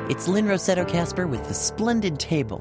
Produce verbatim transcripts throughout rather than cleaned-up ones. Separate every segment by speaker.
Speaker 1: It's Lynn Rossetto Kasper with The Splendid Table.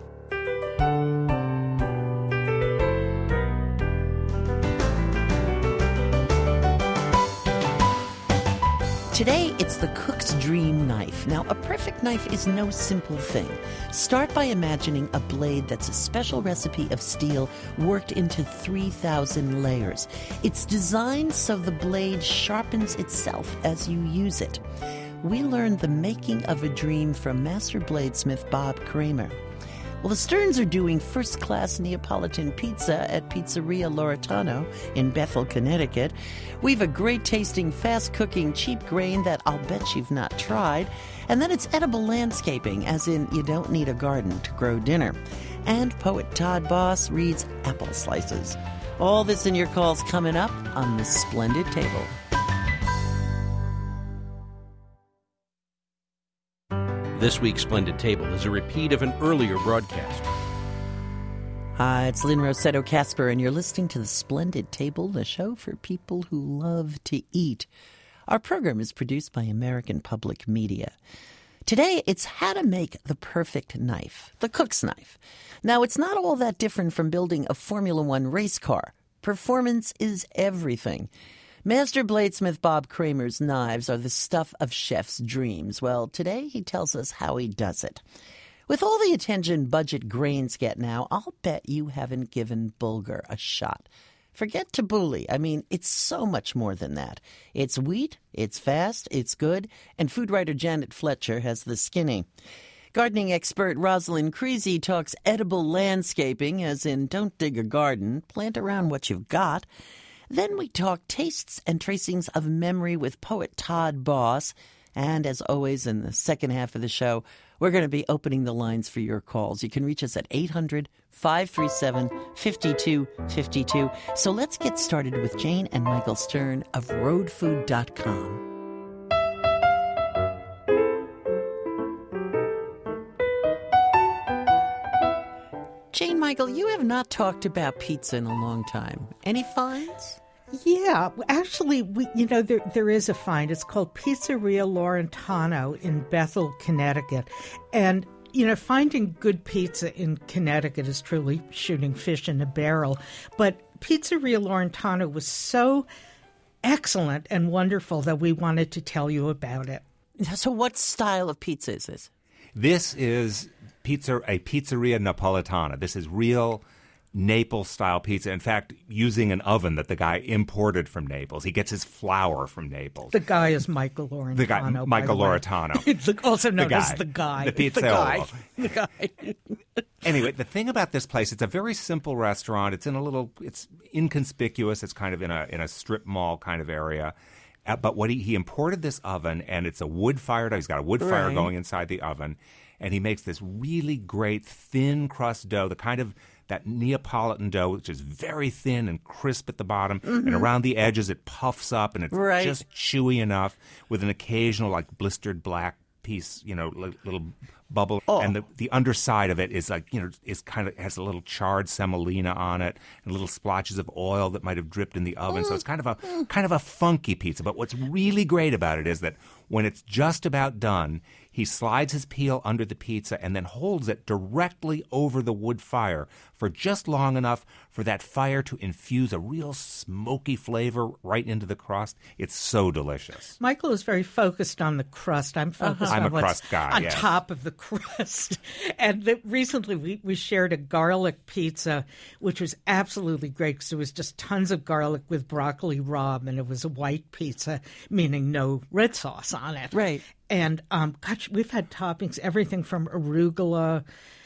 Speaker 1: Today, it's the cook's dream knife. Now, a perfect knife is no simple thing. Start by imagining a blade that's a special recipe of steel worked into three thousand layers. It's designed so the blade sharpens itself as you use it. We learned the making of a dream from master bladesmith Bob Kramer. Well, the Stearns are doing first-class Neapolitan pizza at Pizzeria Loretano in Bethel, Connecticut. We've a great-tasting, fast-cooking, cheap grain that I'll bet you've not tried. And then it's edible landscaping, as in you don't need a garden to grow dinner. And poet Todd Boss reads apple slices. All this in your calls coming up on The Splendid Table.
Speaker 2: This week's Splendid Table is a repeat of an earlier broadcast.
Speaker 1: Hi, it's Lynn Rossetto Kasper, and you're listening to The Splendid Table, the show for people who love to eat. Our program is produced by American Public Media. Today, it's how to make the perfect knife, the cook's knife. Now, it's not all that different from building a Formula One race car. Performance is everything. Master bladesmith Bob Kramer's knives are the stuff of chef's dreams. Well, today he tells us how he does it. With all the attention budget grains get now, I'll bet you haven't given bulgur a shot. Forget tabbouleh. I mean, it's so much more than that. It's wheat, it's fast, it's good, and food writer Janet Fletcher has the skinny. Gardening expert Rosalind Creasy talks edible landscaping, as in don't dig a garden, plant around what you've got. Then we talk tastes and tracings of memory with poet Todd Boss. And as always, in the second half of the show, we're going to be opening the lines for your calls. You can reach us at eight hundred, five three seven, five two five two. So let's get started with Jane and Michael Stern of road food dot com. Jane, Michael, you have not talked about pizza in a long time. Any finds?
Speaker 3: Yeah, actually, we, you know, there there is a find. It's called Pizzeria Loretano in Bethel, Connecticut. And, you know, finding good pizza in Connecticut is truly shooting fish in a barrel. But Pizzeria Loretano was so excellent and wonderful that we wanted to tell you about it.
Speaker 1: So what style of pizza is this?
Speaker 4: This is pizza, a Pizzeria Napolitana. This is real Naples-style pizza. In fact, using an oven that the guy imported from Naples. He gets his flour from Naples.
Speaker 3: The guy is Michael Loretano.
Speaker 4: The guy, Michael Loretano.
Speaker 3: Also known
Speaker 4: the guy,
Speaker 3: as the guy.
Speaker 4: The pizza.
Speaker 3: The guy. The guy.
Speaker 4: Anyway, the thing about this place, it's a very simple restaurant. It's in a little, it's inconspicuous. It's kind of in a in a strip mall kind of area. Uh, but what he, he imported this oven, and it's a wood-fired, he's got a wood fire
Speaker 1: Right.
Speaker 4: going inside the oven, and he makes this really great thin crust dough, the kind of that Neapolitan dough, which is very thin and crisp at the bottom, mm-hmm. and around the edges it puffs up, and it's
Speaker 1: right.
Speaker 4: just chewy enough with an occasional like blistered black piece, you know, li- little bubble.
Speaker 1: Oh.
Speaker 4: And the, the underside of it is like, you know, is kind of has a little charred semolina on it and little splotches of oil that might have dripped in the oven. Mm. So it's kind of a kind of a funky pizza. But what's really great about it is that when it's just about done, he slides his peel under the pizza and then holds it directly over the wood fire for just long enough for that fire to infuse a real smoky flavor right into the crust. It's so delicious.
Speaker 3: Michael is very focused on the crust. I'm focused
Speaker 4: uh-huh.
Speaker 3: on
Speaker 4: I'm a
Speaker 3: what's
Speaker 4: crust guy,
Speaker 3: on
Speaker 4: yes.
Speaker 3: top of the crust. And the, recently we, we shared a garlic pizza, which was absolutely great because there was just tons of garlic with broccoli rabe, and it was a white pizza, meaning no red sauce on it.
Speaker 1: Right.
Speaker 3: And, um, gosh, we've had toppings, everything from arugula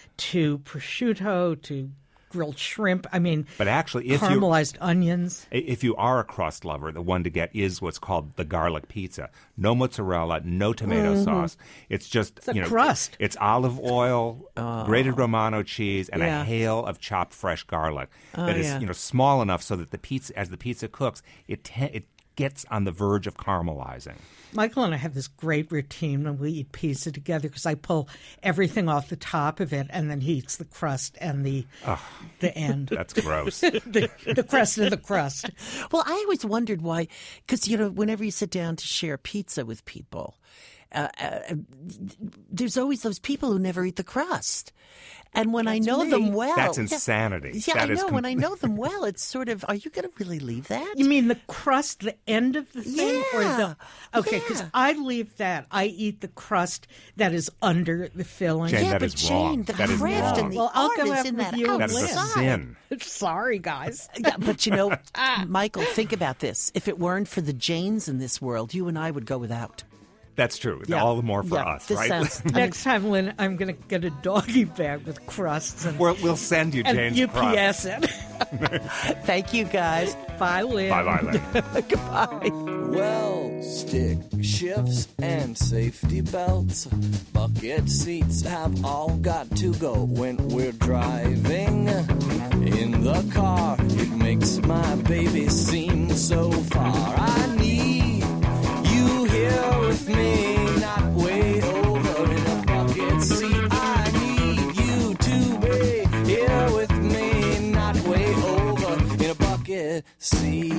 Speaker 3: to prosciutto to grilled shrimp. I mean,
Speaker 4: but actually, if
Speaker 3: caramelized you, onions.
Speaker 4: If you are a crust lover, the one to get is what's called the garlic pizza. No mozzarella, no tomato
Speaker 3: mm-hmm.
Speaker 4: sauce. It's just
Speaker 3: it's a
Speaker 4: you know,
Speaker 3: crust.
Speaker 4: It's olive oil, oh. grated Romano cheese, and
Speaker 1: yeah.
Speaker 4: a hail of chopped fresh garlic
Speaker 1: oh,
Speaker 4: that is
Speaker 1: yeah.
Speaker 4: you know small enough so that the pizza, as the pizza cooks, it te- it gets on the verge of caramelizing.
Speaker 3: Michael and I have this great routine when we eat pizza together because I pull everything off the top of it and then he eats the crust and the oh, the end.
Speaker 4: That's gross.
Speaker 3: the, the crust of the crust.
Speaker 1: Well, I always wondered why, because, you know, whenever you sit down to share pizza with people, uh, uh, there's always those people who never eat the crust. And when
Speaker 3: That's
Speaker 1: I know
Speaker 3: me.
Speaker 1: them well...
Speaker 4: That's
Speaker 1: yeah,
Speaker 4: insanity.
Speaker 1: Yeah,
Speaker 4: That
Speaker 1: I
Speaker 4: is
Speaker 1: know.
Speaker 4: com-
Speaker 1: When I know them well, it's sort of, are you going to really leave that?
Speaker 3: You mean the crust, the end of the thing? Or the,
Speaker 1: Yeah,
Speaker 3: okay, because
Speaker 1: yeah.
Speaker 3: I leave that. I eat the crust that is under the filling.
Speaker 4: Jane,
Speaker 1: yeah,
Speaker 4: that
Speaker 1: but
Speaker 4: is wrong.
Speaker 1: Jane, the
Speaker 4: That is
Speaker 1: craft
Speaker 4: wrong.
Speaker 1: and the
Speaker 3: Well, I'll
Speaker 1: art
Speaker 3: go
Speaker 1: is
Speaker 3: out
Speaker 1: in
Speaker 3: with
Speaker 1: that
Speaker 3: you and
Speaker 4: That is a
Speaker 1: outside.
Speaker 4: sin.
Speaker 3: Sorry, guys.
Speaker 1: Yeah, but you know, Michael, think about this. If it weren't for the Janes in this world, you and I would go without.
Speaker 4: That's true.
Speaker 1: Yeah.
Speaker 4: All the more for
Speaker 1: Yeah,
Speaker 4: us,
Speaker 1: this
Speaker 4: right?
Speaker 1: sounds- I mean,
Speaker 3: Next time, Lynn, I'm going to get a doggy bag with crusts and,
Speaker 4: We're, we'll send you
Speaker 3: and
Speaker 4: Jane's
Speaker 3: U P S
Speaker 4: crust.
Speaker 3: it.
Speaker 1: thank you, guys.
Speaker 3: Bye, Lynn.
Speaker 4: Bye-bye, Lynn.
Speaker 1: Goodbye.
Speaker 5: Well, stick shifts and safety belts, bucket seats have all got to go when we're driving in the car. It makes my baby seem so far. I need you here with me, not way over in a bucket seat. I need you to be here with me, not way over in a bucket seat.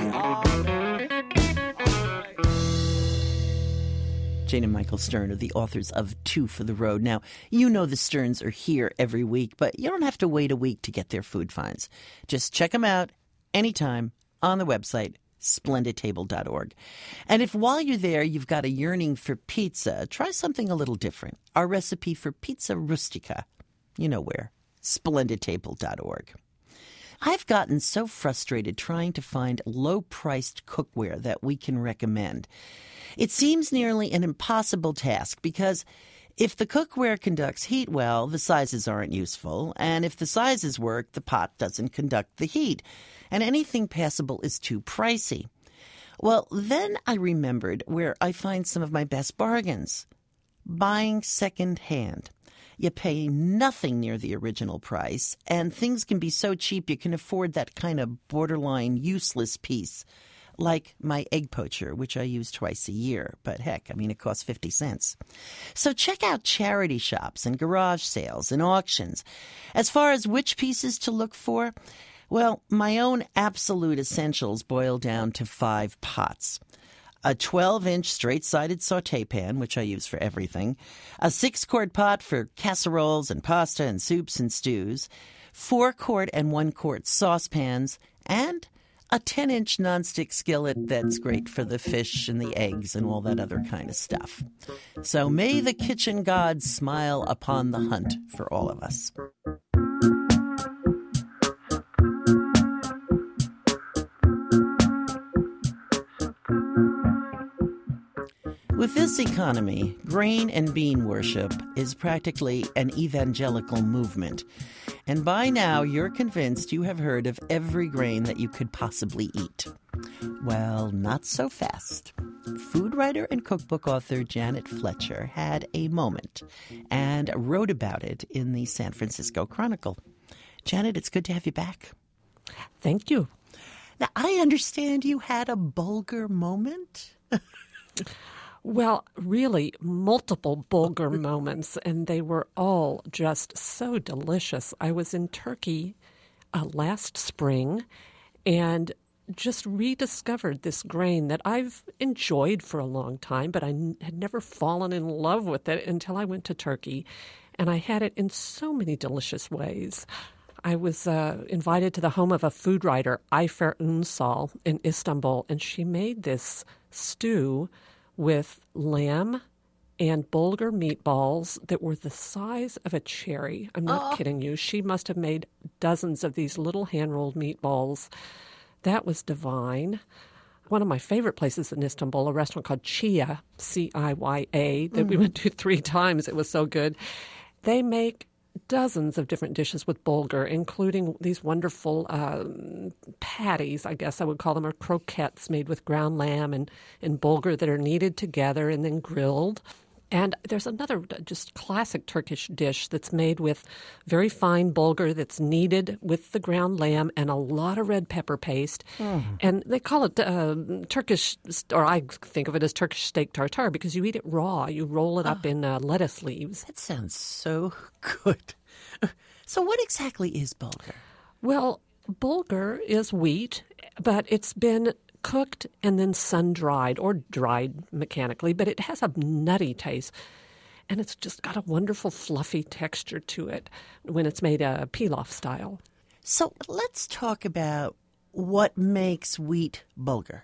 Speaker 1: Jane and Michael Stern are the authors of Two for the Road. Now, you know the Sterns are here every week, but you don't have to wait a week to get their food finds. Just check them out anytime on the website, splendid table dot org. And if while you're there you've got a yearning for pizza, try something a little different. Our recipe for pizza rustica. You know where, splendid table dot org. I've gotten so frustrated trying to find low-priced cookware that we can recommend. It seems nearly an impossible task because if the cookware conducts heat well, the sizes aren't useful, and if the sizes work, the pot doesn't conduct the heat, and anything passable is too pricey. Well, then I remembered where I find some of my best bargains. Buying second-hand. You pay nothing near the original price, and things can be so cheap you can afford that kind of borderline useless piece, like my egg poacher, which I use twice a year. But heck, I mean, it costs fifty cents. So check out charity shops and garage sales and auctions. As far as which pieces to look for, well, my own absolute essentials boil down to five pots. A twelve-inch straight-sided sauté pan, which I use for everything, a six-quart pot for casseroles and pasta and soups and stews, four-quart and one-quart saucepans, and a ten-inch nonstick skillet that's great for the fish and the eggs and all that other kind of stuff. So may the kitchen gods smile upon the hunt for all of us. With this economy, grain and bean worship is practically an evangelical movement. And by now, you're convinced you have heard of every grain that you could possibly eat. Well, not so fast. Food writer and cookbook author Janet Fletcher had a moment and wrote about it in the San Francisco Chronicle. Janet, it's good to have you back.
Speaker 6: Thank you.
Speaker 1: Now, I understand you had a bulgur moment.
Speaker 6: Well, really, multiple bulgur moments, and they were all just so delicious. I was in Turkey uh, last spring and just rediscovered this grain that I've enjoyed for a long time, but I n- had never fallen in love with it until I went to Turkey, and I had it in so many delicious ways. I was uh, invited to the home of a food writer, Ayfer Ünsal, in Istanbul, and she made this stew with lamb and bulgur meatballs that were the size of a cherry. I'm not oh. kidding you. She must have made dozens of these little hand-rolled meatballs. That was divine. One of my favorite places in Istanbul, a restaurant called Chia, C I Y A, that mm. we went to three times. It was so good. They make dozens of different dishes with bulgur, including these wonderful uh, patties, I guess I would call them, or croquettes made with ground lamb and, and bulgur that are kneaded together and then grilled. And there's another just classic Turkish dish that's made with very fine bulgur that's kneaded with the ground lamb and a lot of red pepper paste. Mm. And they call it uh, Turkish, or I think of it as Turkish steak tartare, because you eat it raw. You roll it oh. up in uh, lettuce leaves.
Speaker 1: That sounds so good. So what exactly is bulgur?
Speaker 6: Well, bulgur is wheat, but it's been cooked and then sun-dried or dried mechanically, but it has a nutty taste. And it's just got a wonderful fluffy texture to it when it's made a pilaf style.
Speaker 1: So let's talk about what makes wheat bulgur.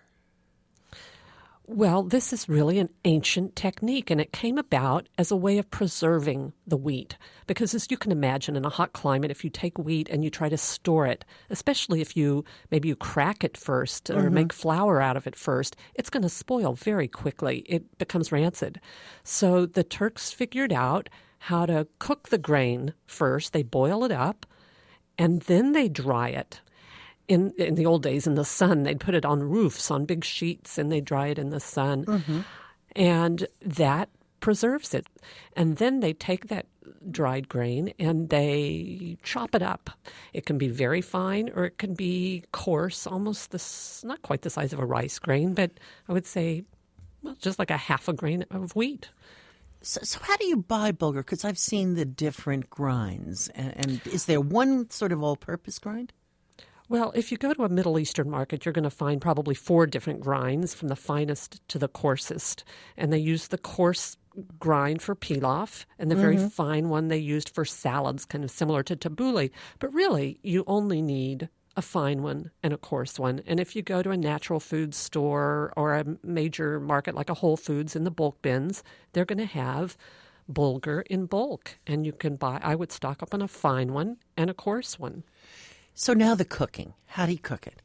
Speaker 6: Well, this is really an ancient technique, and it came about as a way of preserving the wheat. Because as you can imagine, in a hot climate, if you take wheat and you try to store it, especially if you maybe you crack it first or mm-hmm. make flour out of it first, it's going to spoil very quickly. It becomes rancid. So the Turks figured out how to cook the grain first. They boil it up, and then they dry it. In in the old days, in the sun, they'd put it on roofs, on big sheets, and they'd dry it in the sun. Mm-hmm. And that preserves it. And then they take that dried grain and they chop it up. It can be very fine or it can be coarse, almost this, not quite the size of a rice grain, but I would say, well, just like a half a grain of wheat.
Speaker 1: So, so how do you buy bulgur? Because I've seen the different grinds. And, and is there one sort of all-purpose grind?
Speaker 6: Well, if you go to a Middle Eastern market, you're going to find probably four different grinds from the finest to the coarsest. And they use the coarse grind for pilaf and the mm-hmm. very fine one they used for salads, kind of similar to tabbouleh. But really, you only need a fine one and a coarse one. And if you go to a natural food store or a major market like a Whole Foods in the bulk bins, they're going to have bulgur in bulk. And you can buy, I would stock up on a fine one and a coarse one.
Speaker 1: So now the cooking. How do you cook it?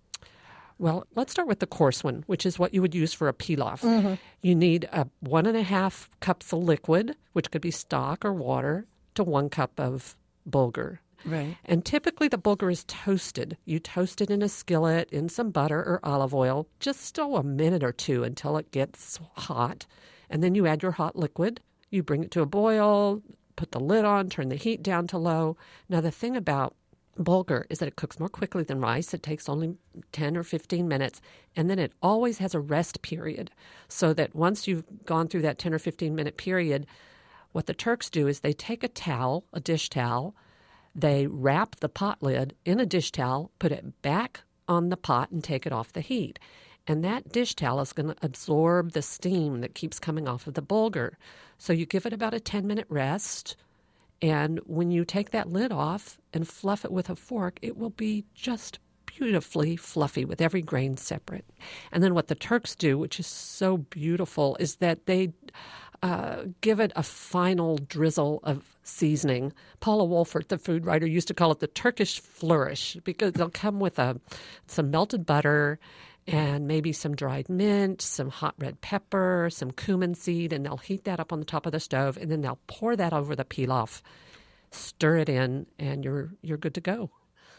Speaker 6: Well, let's start with the coarse one, which is what you would use for a pilaf. Mm-hmm. You need a one and a half cups of liquid, which could be stock or water, to one cup of bulgur.
Speaker 1: Right.
Speaker 6: And typically the bulgur is toasted. You toast it in a skillet in some butter or olive oil, just oh, a minute or two until it gets hot. And then you add your hot liquid. You bring it to a boil, put the lid on, turn the heat down to low. Now, the thing about bulgur is that it cooks more quickly than rice. It takes only ten or fifteen minutes. And then it always has a rest period so that once you've gone through that ten or fifteen minute period, what the Turks do is they take a towel, a dish towel, they wrap the pot lid in a dish towel, put it back on the pot and take it off the heat. And that dish towel is going to absorb the steam that keeps coming off of the bulgur. So you give it about a ten minute rest. And when you take that lid off and fluff it with a fork, it will be just beautifully fluffy with every grain separate. And then what the Turks do, which is so beautiful, is that they uh, give it a final drizzle of seasoning. Paula Wolfert, the food writer, used to call it the Turkish flourish because they'll come with a, some melted butter and maybe some dried mint, some hot red pepper, some cumin seed, and they'll heat that up on the top of the stove, and then they'll pour that over the pilaf, stir it in, and you're you're good to go.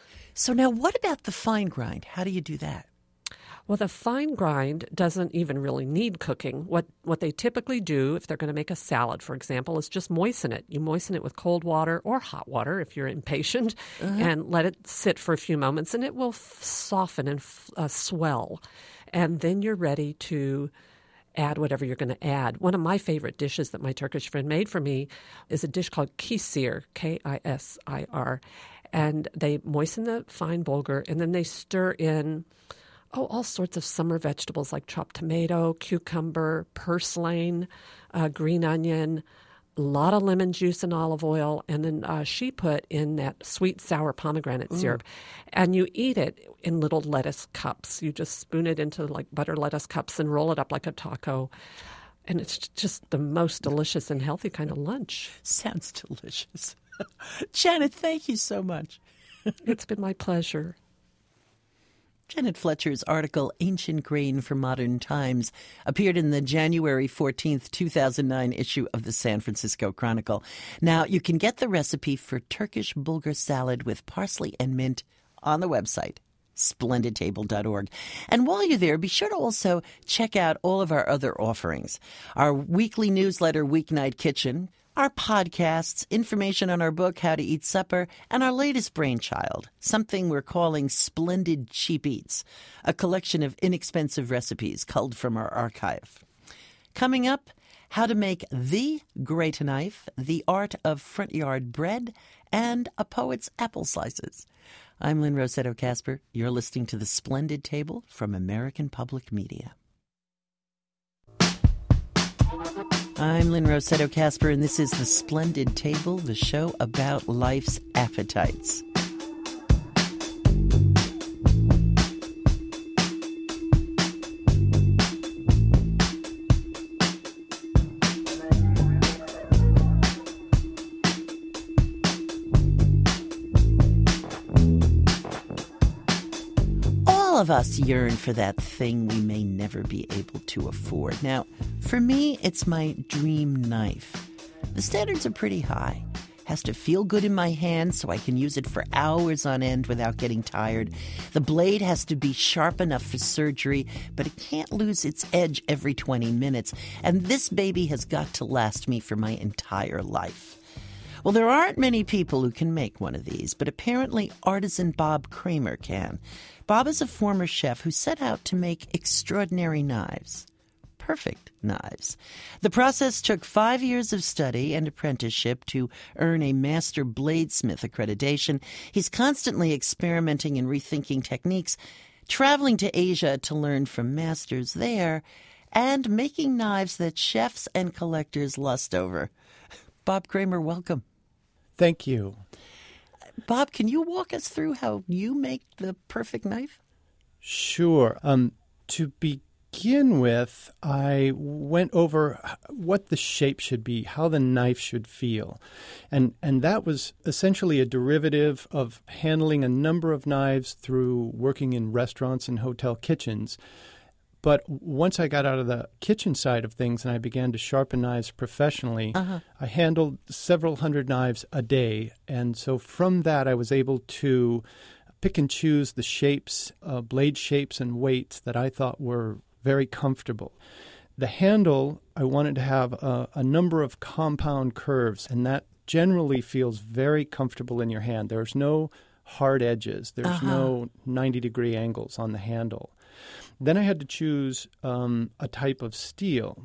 Speaker 1: So now what about the fine grind? How do you do that?
Speaker 6: Well, the fine grind doesn't even really need cooking. What what they typically do, if they're going to make a salad, for example, is just moisten it. You moisten it with cold water or hot water if you're impatient, uh-huh. and let it sit for a few moments, and it will f- soften and f- uh, swell. And then you're ready to add whatever you're going to add. One of my favorite dishes that my Turkish friend made for me is a dish called kisir, K I S I R. And they moisten the fine bulgur, and then they stir in Oh, all sorts of summer vegetables like chopped tomato, cucumber, purslane, uh, green onion, a lot of lemon juice and olive oil. And then uh, she put in that sweet, sour pomegranate mm. syrup. And you eat it in little lettuce cups. You just spoon it into like butter lettuce cups and roll it up like a taco. And it's just the most delicious and healthy kind of lunch.
Speaker 1: Sounds delicious. Janet, thank you so much.
Speaker 6: It's been my pleasure.
Speaker 1: Janet Fletcher's article, Ancient Grain for Modern Times, appeared in the January fourteenth, two thousand nine issue of the San Francisco Chronicle. Now, you can get the recipe for Turkish bulgur salad with parsley and mint on the website, splendid table dot org. And while you're there, be sure to also check out all of our other offerings. Our weekly newsletter, Weeknight Kitchen, our podcasts, information on our book, How to Eat Supper, and our latest brainchild, something we're calling Splendid Cheap Eats, a collection of inexpensive recipes culled from our archive. Coming up, how to make the great knife, the art of front yard bread, and a poet's apple slices. I'm Lynn Rossetto Kasper. You're listening to The Splendid Table from American Public Media. I'm Lynn Rossetto Kasper, and this is The Splendid Table, the show about life's appetites. All of us yearn for that thing we may never be able to afford. Now, for me, it's my dream knife. The standards are pretty high. Has to feel good in my hand so I can use it for hours on end without getting tired. The blade has to be sharp enough for surgery, but it can't lose its edge every twenty minutes. And this baby has got to last me for my entire life. Well, there aren't many people who can make one of these, but apparently artisan Bob Kramer can. Bob is a former chef who set out to make extraordinary knives. Perfect knives. The process took five years of study and apprenticeship to earn a master bladesmith accreditation. He's constantly experimenting and rethinking techniques, traveling to Asia to learn from masters there, and making knives that chefs and collectors lust over. Bob Kramer, welcome.
Speaker 7: Thank you.
Speaker 1: Bob, can you walk us through how you make the perfect knife?
Speaker 7: Sure. Um, to begin with, I went over what the shape should be, how the knife should feel. And, and that was essentially a derivative of handling a number of knives through working in restaurants and hotel kitchens. But once I got out of the kitchen side of things and I began to sharpen knives professionally, uh-huh. I handled several hundred knives a day. And so from that, I was able to pick and choose the shapes, uh, blade shapes and weights that I thought were very comfortable. The handle, I wanted to have a, a number of compound curves, and that generally feels very comfortable in your hand. There's no hard edges. There's uh-huh. no ninety-degree angles on the handle. Then I had to choose um, a type of steel.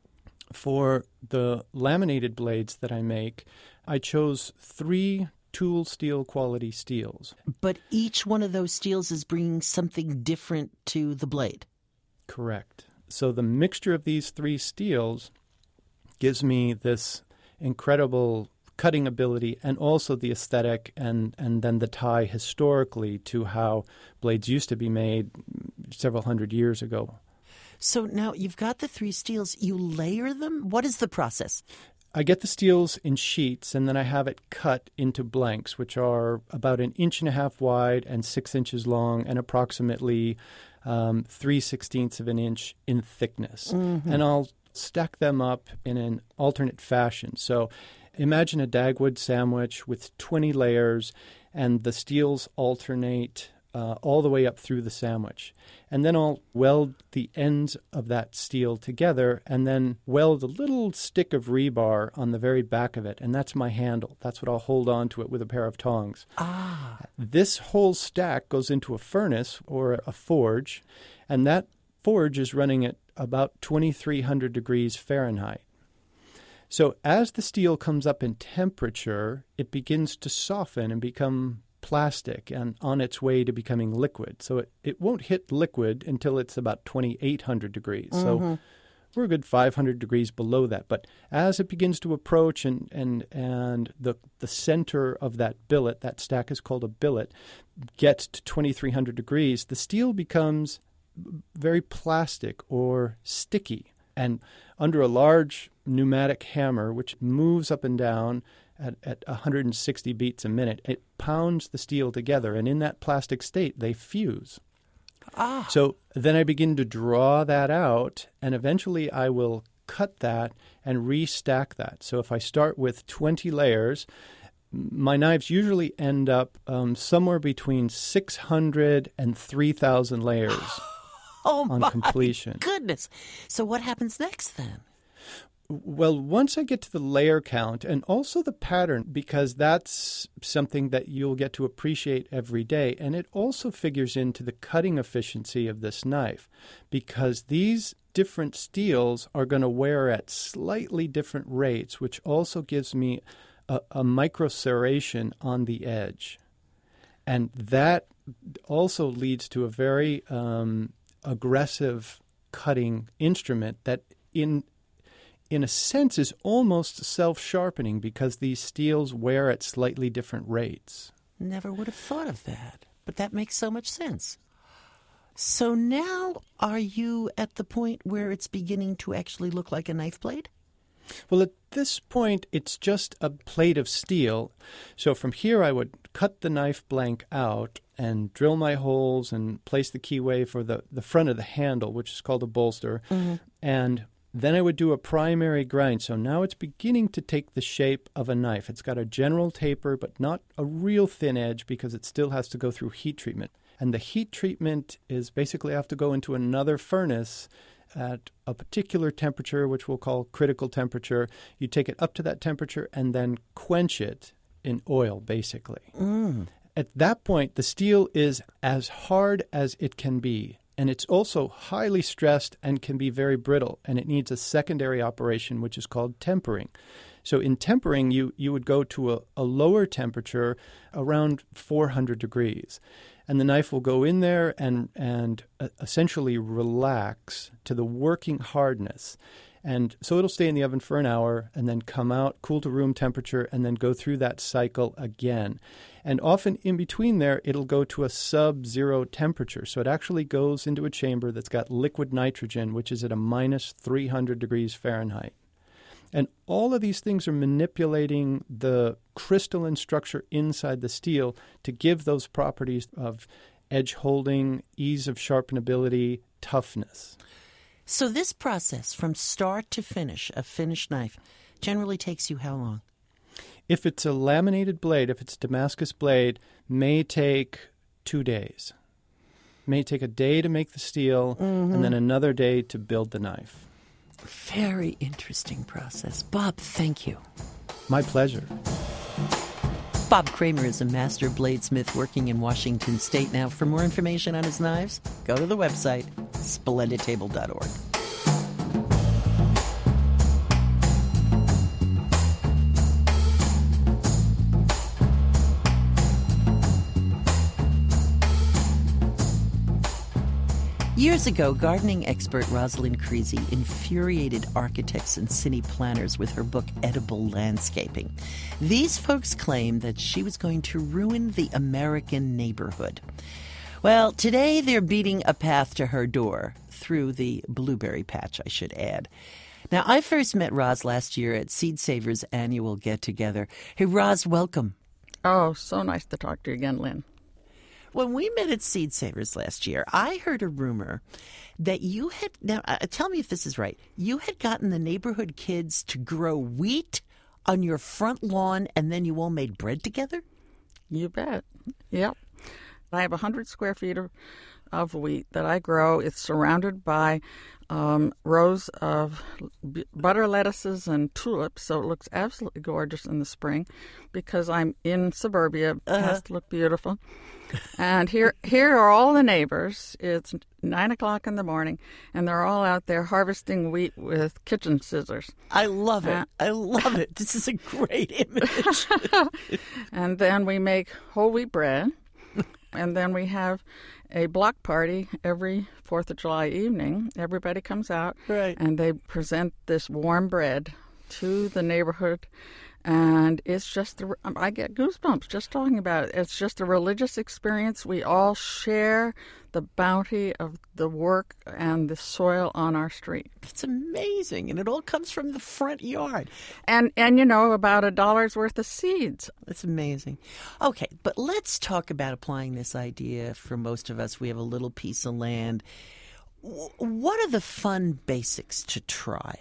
Speaker 7: For the laminated blades that I make, I chose three tool steel quality steels.
Speaker 1: But each one of those steels is bringing something different to the blade.
Speaker 7: Correct. So the mixture of these three steels gives me this incredible cutting ability and also the aesthetic and, and then the tie historically to how blades used to be made several hundred years ago.
Speaker 1: So now you've got the three steels. You layer them? What is the process?
Speaker 7: I get the steels in sheets, and then I have it cut into blanks, which are about an inch and a half wide and six inches long and approximately um, three sixteenths of an inch in thickness. Mm-hmm. And I'll stack them up in an alternate fashion. So imagine a Dagwood sandwich with twenty layers, and the steels alternate uh, all the way up through the sandwich. And then I'll weld the ends of that steel together and then weld a little stick of rebar on the very back of it, and that's my handle. That's what I'll hold on to it with a pair of tongs.
Speaker 1: Ah.
Speaker 7: This whole stack goes into a furnace or a forge, and that forge is running at about twenty-three hundred degrees Fahrenheit. So as the steel comes up in temperature, it begins to soften and become plastic and on its way to becoming liquid. So it, it won't hit liquid until it's about twenty-eight hundred degrees. Mm-hmm. So we're a good five hundred degrees below that. But as it begins to approach and and, and the, the center of that billet, that stack is called a billet, gets to twenty-three hundred degrees, the steel becomes very plastic or sticky. And under a large pneumatic hammer, which moves up and down at, at one hundred sixty beats a minute, it pounds the steel together. And in that plastic state, they fuse. Ah. So then I begin to draw that out, and eventually I will cut that and restack that. So if I start with twenty layers, my knives usually end up um, somewhere between six hundred and three thousand layers.
Speaker 1: Oh,
Speaker 7: on
Speaker 1: my
Speaker 7: completion.
Speaker 1: Goodness. So what happens next then?
Speaker 7: Well, once I get to the layer count and also the pattern, because that's something that you'll get to appreciate every day, and it also figures into the cutting efficiency of this knife, because these different steels are going to wear at slightly different rates, which also gives me a, a micro serration on the edge. And that also leads to a very um, aggressive cutting instrument that in in a sense is almost self-sharpening because these steels wear at slightly different rates.
Speaker 1: Never would have thought of that, but that makes so much sense. So now are you at the point where it's beginning to actually look like a knife blade?
Speaker 7: Well, at this point, it's just a plate of steel. So from here, I would cut the knife blank out and drill my holes and place the keyway for the, the front of the handle, which is called a bolster. Mm-hmm. And then I would do a primary grind. So now it's beginning to take the shape of a knife. It's got a general taper, but not a real thin edge because it still has to go through heat treatment. And the heat treatment is basically I have to go into another furnace at a particular temperature, which we'll call critical temperature. You take it up to that temperature and then quench it in oil, basically. Mm. At that point, the steel is as hard as it can be. And it's also highly stressed and can be very brittle. And it needs a secondary operation, which is called tempering. So in tempering, you, you would go to a, a lower temperature around four hundred degrees. And the knife will go in there and, and uh, essentially relax to the working hardness. And so it'll stay in the oven for an hour and then come out, cool to room temperature, and then go through that cycle again. And often in between there, it'll go to a sub-zero temperature. So it actually goes into a chamber that's got liquid nitrogen, which is at a minus three hundred degrees Fahrenheit. And all of these things are manipulating the crystalline structure inside the steel to give those properties of edge holding, ease of sharpenability, toughness.
Speaker 1: So this process from start to finish, a finished knife, generally takes you how long?
Speaker 7: If it's a laminated blade, if it's a Damascus blade, may take two days. May take a day to make the steel mm-hmm. and then another day to build the knife.
Speaker 1: Very interesting process. Bob, thank you.
Speaker 7: My pleasure.
Speaker 1: Bob Kramer is a master bladesmith working in Washington State. Now, for more information on his knives, go to the website, splendid table dot org. Years ago, gardening expert Rosalind Creasy infuriated architects and city planners with her book, Edible Landscaping. These folks claimed that she was going to ruin the American neighborhood. Well, today they're beating a path to her door, through the blueberry patch, I should add. Now, I first met Roz last year at Seed Savers' annual get-together. Hey, Roz, welcome.
Speaker 8: Oh, so nice to talk to you again, Lynn.
Speaker 1: When we met at Seed Savers last year, I heard a rumor that you had, now uh, tell me if this is right, you had gotten the neighborhood kids to grow wheat on your front lawn and then you all made bread together?
Speaker 8: You bet. Yep. I have one hundred square feet of, of wheat that I grow. It's surrounded by um, rows of b- butter lettuces and tulips, so it looks absolutely gorgeous in the spring because I'm in suburbia. It uh-huh. has to look beautiful. And here here are all the neighbors. It's nine o'clock in the morning, and they're all out there harvesting wheat with kitchen scissors.
Speaker 1: I love it. Uh, I love it. This is a great image.
Speaker 8: And then we make whole wheat bread, and then we have a block party every fourth of July evening. Everybody comes out,
Speaker 1: right,
Speaker 8: and they present this warm bread to the neighborhood. And it's just, a, I get goosebumps just talking about it. It's just a religious experience. We all share the bounty of the work and the soil on our street.
Speaker 1: It's amazing. And it all comes from the front yard.
Speaker 8: And, and you know, about a dollar's worth of seeds.
Speaker 1: That's amazing. Okay, but let's talk about applying this idea for most of us. We have a little piece of land. What are the fun basics to try?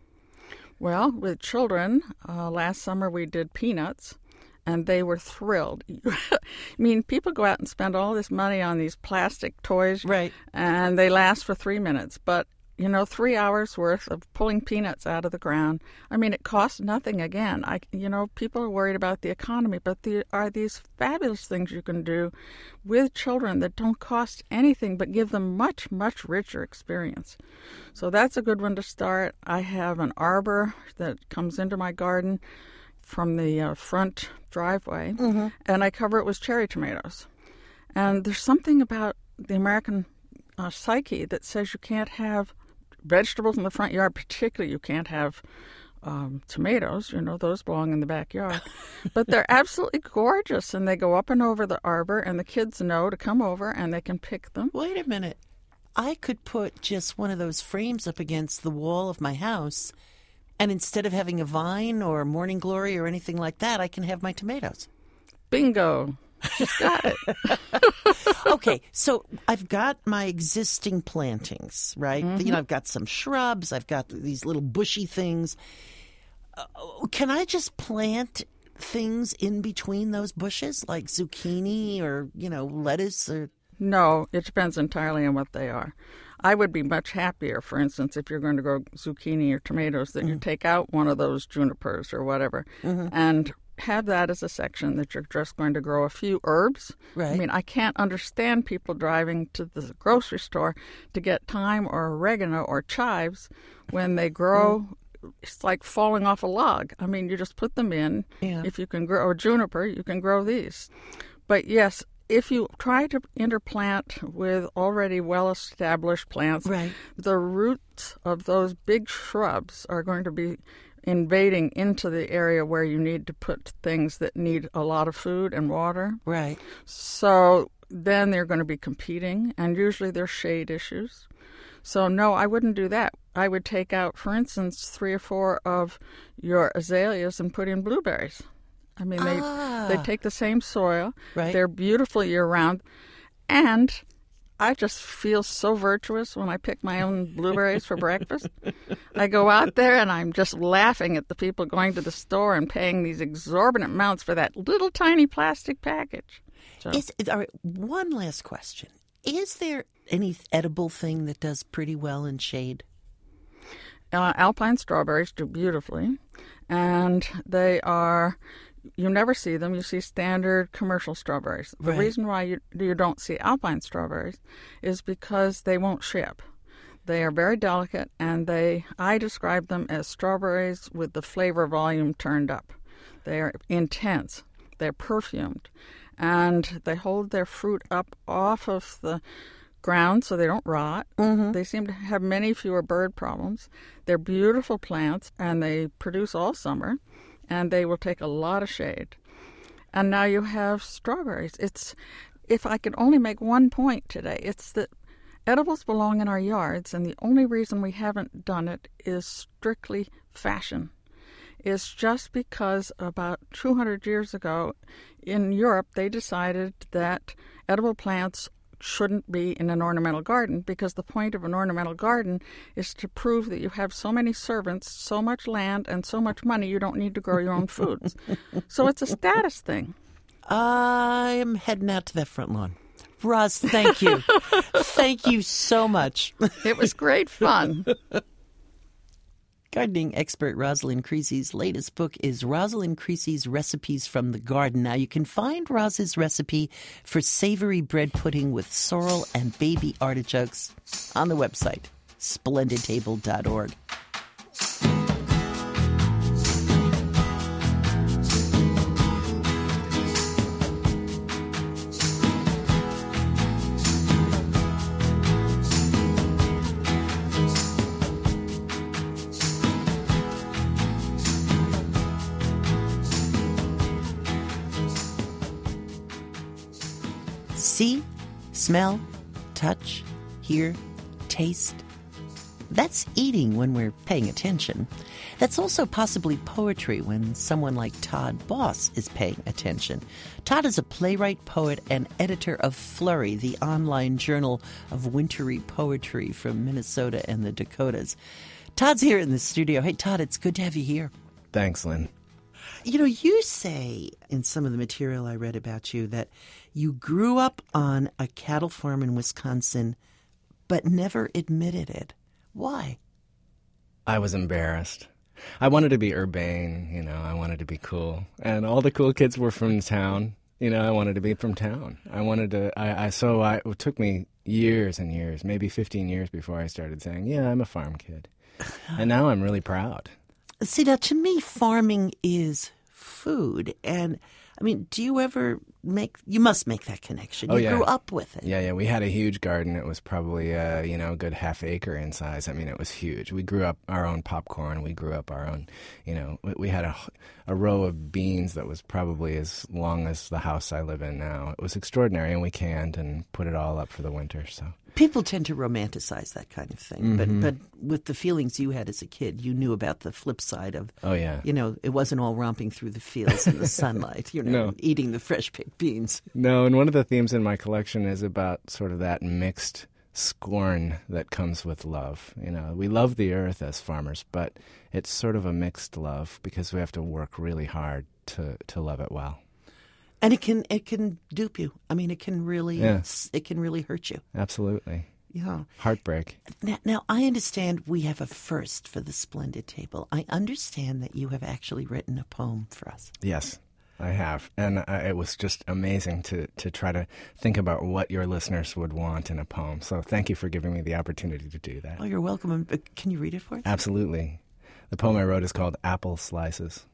Speaker 8: Well, with children, uh, last summer we did peanuts, and they were thrilled. I mean, people go out and spend all this money on these plastic toys,
Speaker 1: right,
Speaker 8: and they last for three minutes. But, you know, three hours worth of pulling peanuts out of the ground. I mean, it costs nothing again. I, you know, people are worried about the economy, but there are these fabulous things you can do with children that don't cost anything but give them much, much richer experience. So that's a good one to start. I have an arbor that comes into my garden from the uh, front driveway, mm-hmm. and I cover it with cherry tomatoes. And there's something about the American uh, psyche that says you can't have vegetables in the front yard, particularly you can't have um, tomatoes. You know, those belong in the backyard. But they're absolutely gorgeous, and they go up and over the arbor, and the kids know to come over, and they can pick them.
Speaker 1: Wait a minute. I could put just one of those frames up against the wall of my house, and instead of having a vine or morning glory or anything like that, I can have my tomatoes.
Speaker 8: Bingo. She's got it.
Speaker 1: Okay, so I've got my existing plantings, right?
Speaker 8: Mm-hmm.
Speaker 1: You know, I've got some shrubs. I've got these little bushy things. Uh, can I just plant things in between those bushes, like zucchini or, you know, lettuce? Or
Speaker 8: No, it depends entirely on what they are. I would be much happier, for instance, if you're going to grow zucchini or tomatoes, that mm-hmm. you take out one of those junipers or whatever mm-hmm. and have that as a section that you're just going to grow a few herbs.
Speaker 1: Right.
Speaker 8: I mean, I can't understand people driving to the grocery store to get thyme or oregano or chives when they grow. Mm. It's like falling off a log. I mean, you just put them in.
Speaker 1: Yeah.
Speaker 8: If you can grow a juniper, you can grow these. But yes, if you try to interplant with already well-established plants,
Speaker 1: right.
Speaker 8: the roots of those big shrubs are going to be invading into the area where you need to put things that need a lot of food and water.
Speaker 1: Right.
Speaker 8: So then they're going to be competing, and usually there's shade issues. So no, I wouldn't do that. I would take out, for instance, three or four of your azaleas and put in blueberries. I mean, they
Speaker 1: ah.
Speaker 8: they take the same soil.
Speaker 1: Right.
Speaker 8: They're beautiful year-round. And I just feel so virtuous when I pick my own blueberries for breakfast. I go out there and I'm just laughing at the people going to the store and paying these exorbitant amounts for that little tiny plastic package. So.
Speaker 1: Is, all right, one last question. Is there any edible thing that does pretty well in shade?
Speaker 8: Uh, alpine strawberries do beautifully, and they are... You never see them. You see standard commercial strawberries. The
Speaker 1: right.
Speaker 8: reason why you, you don't see alpine strawberries is because they won't ship. They are very delicate, and they I describe them as strawberries with the flavor volume turned up. They are intense. They're perfumed, and they hold their fruit up off of the ground so they don't rot. Mm-hmm. They seem to have many fewer bird problems. They're beautiful plants, and they produce all summer. And they will take a lot of shade. And now you have strawberries. It's, if I could only make one point today, it's that edibles belong in our yards, and the only reason we haven't done it is strictly fashion. It's just because about two hundred years ago in Europe, they decided that edible plants shouldn't be in an ornamental garden, because the point of an ornamental garden is to prove that you have so many servants, so much land, and so much money you don't need to grow your own foods. So it's a status thing.
Speaker 1: I'm heading out to that front lawn. Roz, thank you. Thank you so much.
Speaker 8: It was great fun.
Speaker 1: Gardening expert Rosalind Creasy's latest book is Rosalind Creasy's Recipes from the Garden. Now, you can find Roz's recipe for savory bread pudding with sorrel and baby artichokes on the website, splendid table dot org. See, smell, touch, hear, taste. That's eating when we're paying attention. That's also possibly poetry when someone like Todd Boss is paying attention. Todd is a playwright, poet, and editor of Flurry, the online journal of wintry poetry from Minnesota and the Dakotas. Todd's here in the studio. Hey, Todd, it's good to have you here.
Speaker 9: Thanks, Lynn.
Speaker 1: You know, you say in some of the material I read about you that you grew up on a cattle farm in Wisconsin, but never admitted it. Why?
Speaker 9: I was embarrassed. I wanted to be urbane, you know, I wanted to be cool. And all the cool kids were from town. You know, I wanted to be from town. I wanted to, I, I so I, it took me years and years, maybe fifteen years before I started saying, yeah, I'm a farm kid. And now I'm really proud.
Speaker 1: See, now, to me, farming is food. And I mean, do you ever make, you must make that connection.
Speaker 9: Oh,
Speaker 1: you
Speaker 9: yeah.
Speaker 1: grew up with it.
Speaker 9: Yeah, yeah. We had a huge garden. It was probably, uh, you know, a good half acre in size. I mean, it was huge. We grew up our own popcorn. We grew up our own, you know, we, we had a, a row of beans that was probably as long as the house I live in now. It was extraordinary, and we canned and put it all up for the winter, so.
Speaker 1: People tend to romanticize that kind of thing,
Speaker 9: Mm-hmm.
Speaker 1: but but with the feelings you had as a kid, you knew about the flip side of,
Speaker 9: Oh, yeah.
Speaker 1: you know, it wasn't all romping through the fields in the sunlight, you know,
Speaker 9: No.
Speaker 1: eating the fresh picked beans.
Speaker 9: No, and one of the themes in my collection is about sort of that mixed scorn that comes with love. You know, we love the earth as farmers, but it's sort of a mixed love because we have to work really hard to, to love it well.
Speaker 1: And it can it can dupe you. I mean, it can really
Speaker 9: Yeah.
Speaker 1: it can really hurt you.
Speaker 9: Absolutely.
Speaker 1: Yeah.
Speaker 9: Heartbreak.
Speaker 1: Now, now, I understand we have a first for the Splendid Table. I understand that you have actually written a poem for us.
Speaker 9: Yes, I have. And uh, it was just amazing to, to try to think about what your listeners would want in a poem. So thank you for giving me the opportunity to do that.
Speaker 1: Oh, you're welcome. Um, uh, Can you read it for us?
Speaker 9: Absolutely. The poem I wrote is called Apple Slices.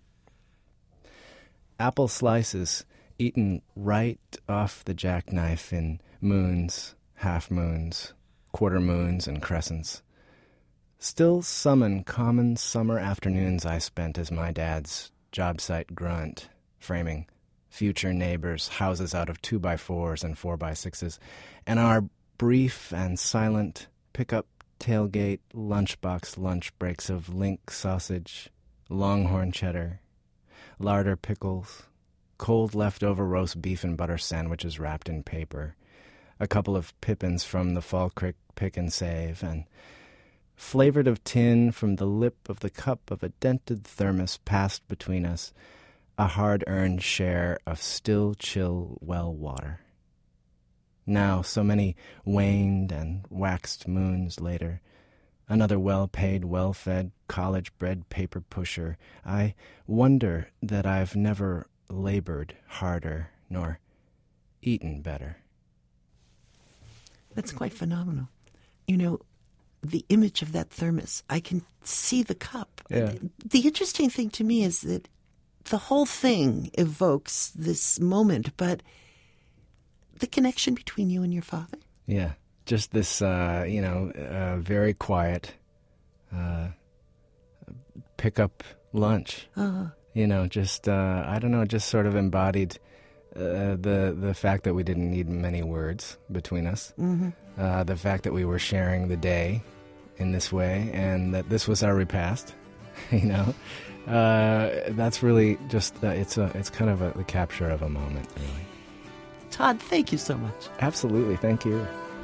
Speaker 9: Apple slices eaten right off the jackknife in moons, half moons, quarter moons, and crescents. Still summon common summer afternoons I spent as my dad's job site grunt, framing future neighbors' houses out of two by fours and four by sixes, and our brief and silent pickup tailgate lunchbox lunch breaks of link sausage, longhorn cheddar, larder pickles, cold leftover roast beef and butter sandwiches wrapped in paper, a couple of pippins from the Fall Creek pick and save, and flavored of tin from the lip of the cup of a dented thermos passed between us, a hard-earned share of still chill well water. Now, so many waned and waxed moons later, another well-paid, well-fed, college-bred paper pusher, I wonder that I've never labored harder nor eaten better.
Speaker 1: That's quite phenomenal. You know, the image of that thermos, I can see the cup.
Speaker 9: Yeah.
Speaker 1: The interesting thing to me is that the whole thing evokes this moment, but the connection between you and your father.
Speaker 9: Yeah, just this, uh, you know, uh, very quiet uh, pick-up lunch.
Speaker 1: Uh-huh.
Speaker 9: You know, just, uh, I don't know, just sort of embodied uh, the the fact that we didn't need many words between us,
Speaker 1: Mm-hmm.
Speaker 9: uh, the fact that we were sharing the day in this way, and that this was our repast, you know. Uh, that's really just, uh, it's a, it's kind of a, the capture of a moment, really.
Speaker 1: Todd, thank you so much.
Speaker 9: Absolutely, thank you.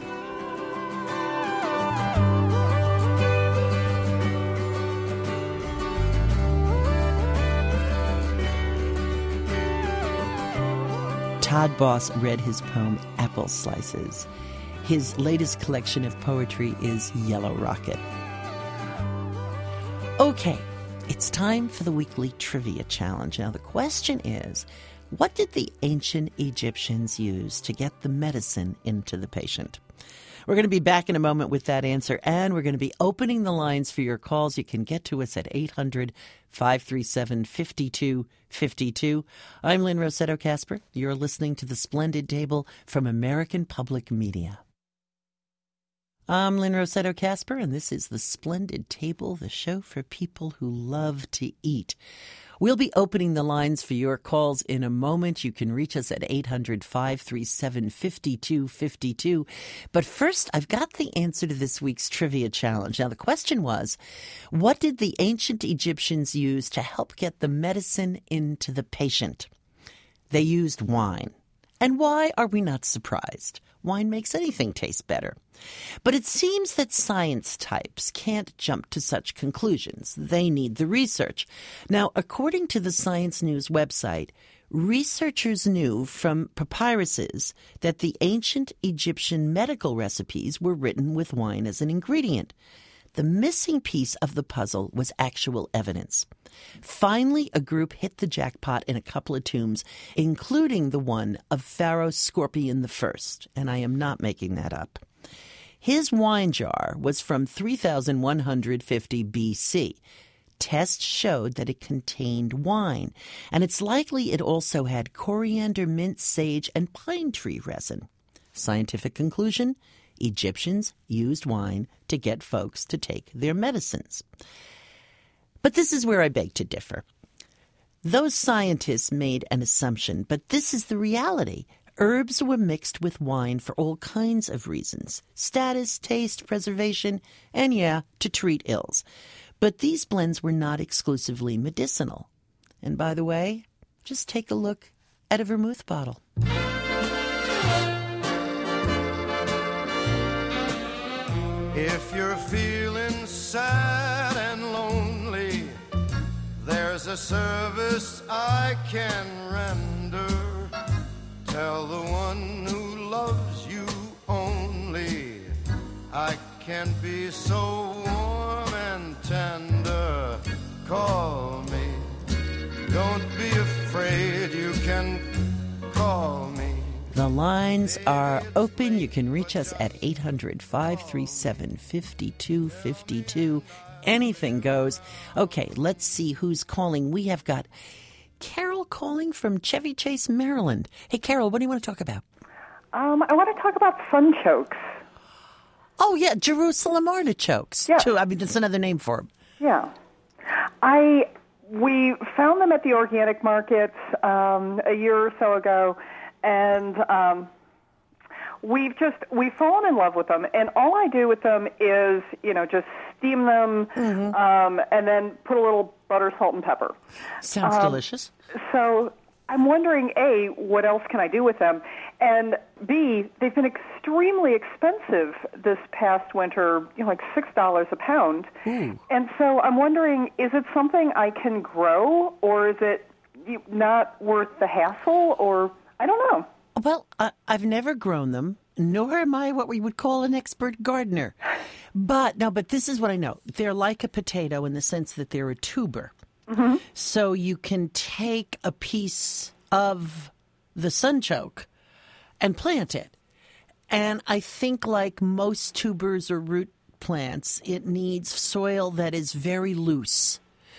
Speaker 1: Todd Boss read his poem Apple Slices. His latest collection of poetry is Yellow Rocket. Okay, it's time for the weekly trivia challenge. Now, the question is, what did the ancient Egyptians use to get the medicine into the patient? We're going to be back in a moment with that answer, and we're going to be opening the lines for your calls. You can get to us at eight hundred, five three seven, five two five two. I'm Lynn Rossetto Kasper. You're listening to The Splendid Table from American Public Media. I'm Lynn Rossetto Kasper, and this is The Splendid Table, the show for people who love to eat. We'll be opening the lines for your calls in a moment. You can reach us at eight hundred, five three seven, five two five two. But first, I've got the answer to this week's trivia challenge. Now, the question was, what did the ancient Egyptians use to help get the medicine into the patient? They used wine. And why are we not surprised? Wine makes anything taste better. But it seems that science types can't jump to such conclusions. They need the research. Now, according to the Science News website, researchers knew from papyruses that the ancient Egyptian medical recipes were written with wine as an ingredient. The missing piece of the puzzle was actual evidence. Finally, a group hit the jackpot in a couple of tombs, including the one of Pharaoh Scorpion the First, and I am not making that up. His wine jar was from three thousand one hundred fifty B C. Tests showed that it contained wine, and it's likely it also had coriander, mint, sage, and pine tree resin. Scientific conclusion: Egyptians used wine to get folks to take their medicines. But this is where I beg to differ. Those scientists made an assumption, but this is the reality. Herbs were mixed with wine for all kinds of reasons: status, taste, preservation, and, yeah, to treat ills. But these blends were not exclusively medicinal. And by the way, just take a look at a vermouth bottle.
Speaker 10: If you're feeling sad and lonely, there's a service I can render. Tell the one who loves you only, I can be so warm and tender. Call me, don't be afraid, you can call me.
Speaker 1: The lines are open. You can reach us at eight hundred, five three seven, five two five two. Anything goes. Okay, let's see who's calling. We have got Carol calling from Chevy Chase, Maryland. Hey, Carol, what do you want to talk about?
Speaker 11: Um, I want to talk about sunchokes.
Speaker 1: Oh, yeah, Jerusalem artichokes.
Speaker 11: Yeah.
Speaker 1: Too. I mean, that's another name for them.
Speaker 11: Yeah. I we found them at the organic markets um, a year or so ago, and um, we've just we've fallen in love with them. And all I do with them is, you know, just steam them, mm-hmm. um, and then put a little butter, salt, and pepper.
Speaker 1: Sounds
Speaker 11: um,
Speaker 1: delicious.
Speaker 11: So I'm wondering, A, what else can I do with them? And B, they've been extremely expensive this past winter, you know, like six dollars a pound.
Speaker 1: Ooh.
Speaker 11: And so I'm wondering, is it something I can grow, or is it not worth the hassle, or I don't know.
Speaker 1: Well, uh, I've never grown them, nor am I what we would call an expert gardener. But, no, but this is what I know. They're like a potato in the sense that they're a tuber.
Speaker 11: Mm-hmm.
Speaker 1: So you can take a piece of the sunchoke and plant it. And I think like most tubers or root plants, it needs soil that is very loose.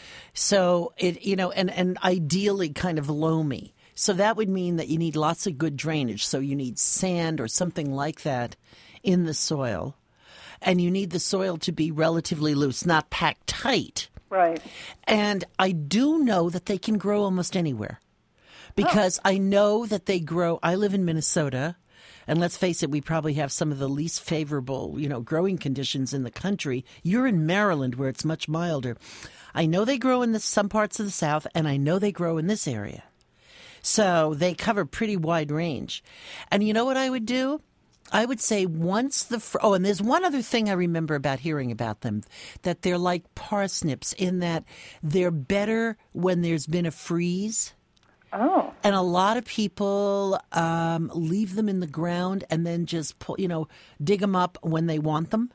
Speaker 1: So it, you know, and, and ideally kind of loamy. So that would mean that you need lots of good drainage. So you need sand or something like that in the soil. And you need the soil to be relatively loose, not packed tight.
Speaker 11: Right.
Speaker 1: And I do know that they can grow almost anywhere. Because oh. I know that they grow. I live in Minnesota. And let's face it, we probably have some of the least favorable, you know, growing conditions in the country. You're in Maryland, where it's much milder. I know they grow in the, some parts of the South, and I know they grow in this area. So they cover pretty wide range. And you know what I would do? I would say once the fr- – oh, and there's one other thing I remember about hearing about them, that they're like parsnips in that they're better when there's been a freeze.
Speaker 11: Oh.
Speaker 1: And a lot of people um, leave them in the ground and then just, pull, you know, dig them up when they want them.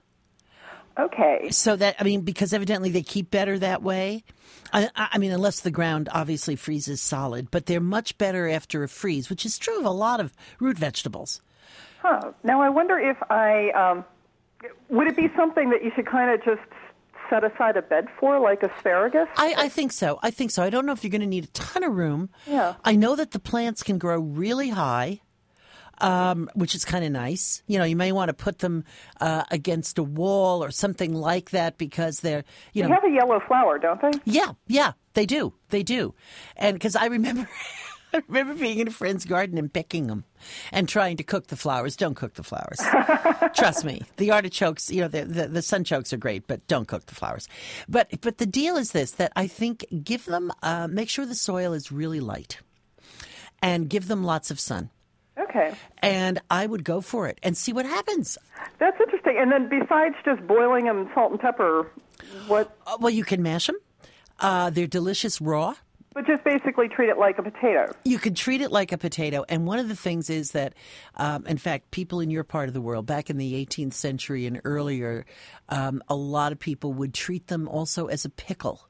Speaker 11: Okay.
Speaker 1: So that, I mean, because evidently they keep better that way. I, I mean, unless the ground obviously freezes solid, but they're much better after a freeze, which is true of a lot of root vegetables.
Speaker 11: Huh. Now, I wonder if I, um, would it be something that you should kind of just set aside a bed for, like asparagus?
Speaker 1: I, I think so. I think so. I don't know if you're going to need a ton of room.
Speaker 11: Yeah.
Speaker 1: I know that the plants can grow really high. Um, which is kind of nice. You know, you may want to put them uh, against a wall or something like that because they're, you know.
Speaker 11: They have a yellow flower, don't they?
Speaker 1: Yeah, yeah, they do. They do. And because I remember, I remember being in a friend's garden and picking them and trying to cook the flowers. Don't cook the flowers. Trust me. The artichokes, you know, the, the, the sunchokes are great, but don't cook the flowers. But, but the deal is this, that I think give them, uh, make sure the soil is really light and give them lots of sun.
Speaker 11: Okay.
Speaker 1: And I would go for it and see what happens.
Speaker 11: That's interesting. And then besides just boiling them, salt and pepper, what?
Speaker 1: Uh, well, you can mash them. Uh, they're delicious raw.
Speaker 11: But just basically treat it like a potato.
Speaker 1: You could treat it like a potato. And one of the things is that, um, in fact, people in your part of the world, back in the eighteenth century and earlier, um, a lot of people would treat them also as a pickle.